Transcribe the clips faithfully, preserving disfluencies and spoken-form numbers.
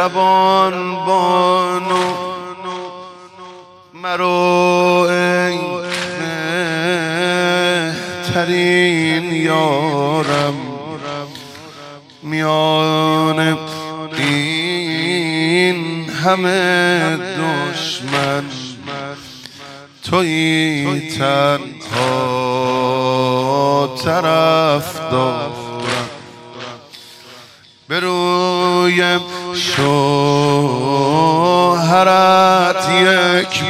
مهربان بانو مرو ای مهترین یارم، میان این همه دشمن تویی تنها طرفدارم. به روی شوهرت یک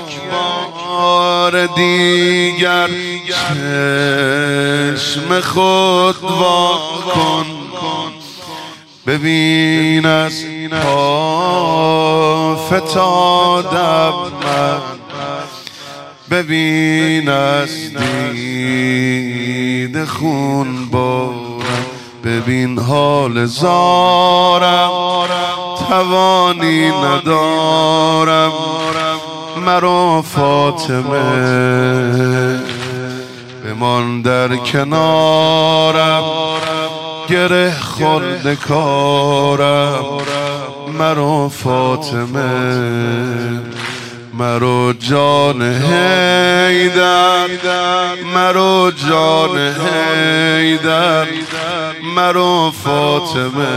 بار دیگر چشم خود وا کن، ببین از پا فتادم من، ببین از دید خون بارم، ببین حال زارم توانی ندارم. مرا فاطمه بمان در کنارم، گره خورده کارم. مرا فاطمه مرا جان حیدر، مرا جان حیدر، مرا فاطمه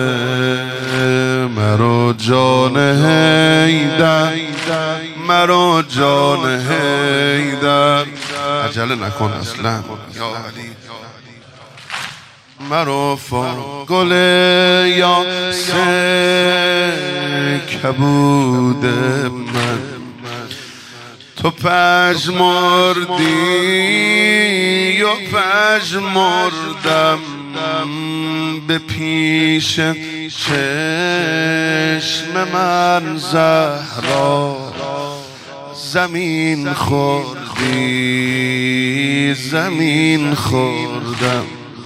مرا جان حیدر، مرا جان حیدر. عجله نکن اصلا یا علی. مرا فا گل یاسه کبود من، تو پژمردی و پژمردم، به پیش چشم من زهرا زمین خوردی، زمین خوردم.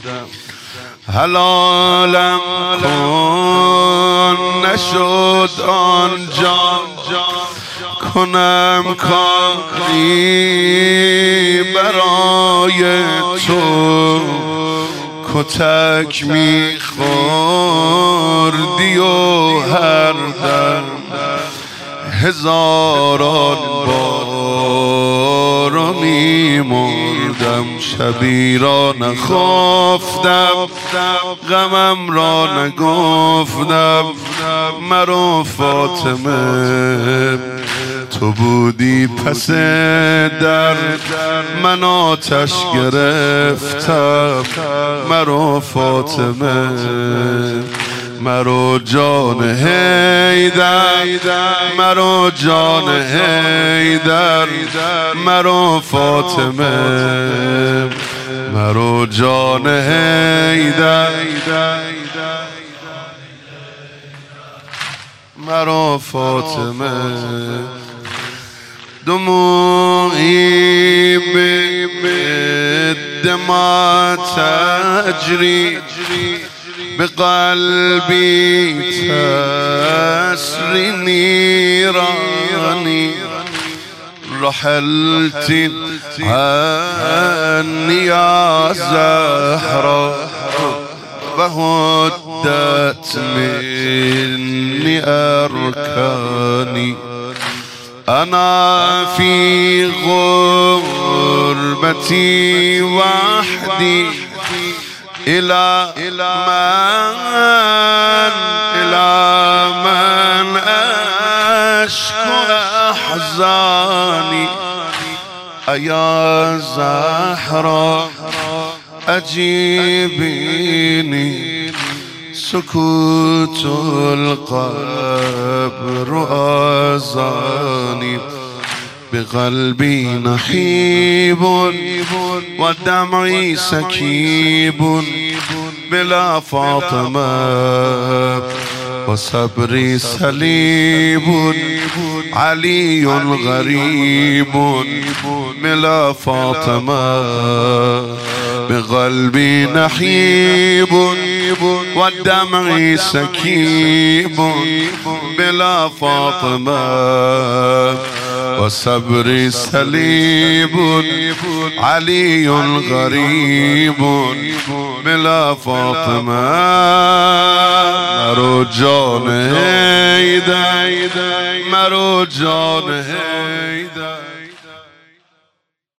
حلالم کن نشد آنجا، کنم کاری برای تو، کتک میخوردی و هر دم هزاران بار میمردم. شبی را نخفتم غمم را نگفتم. مرا فاطمه تو بودی پس در، من آتش گرفتم. مرا فاطمه مرا جان حیدر، مرا جان حیدر، مرا فاطمه مرا جان حیدر، مرا فاطمه. دموعی به دما تجری، به قلبی تسری نیرانی. رحلت عنی یا زهرا و هدت منی ارکانی. انا فی غربتی وحدی إلى من إلى من أشكو أحزاني. أيا زهرا أجيبيني، سكوت القبر آذاني. بقلبي نحيب ودمعي سكيب، بلا فاطمة وصبري سليب. علي غريب بلا فاطمة، بقلبي نحيب والدمع سكيب. بلا فاطمة وصبري سليب. علي غريب بلا فاطمة. مرو مرو جان حیدر مرو جان حیدر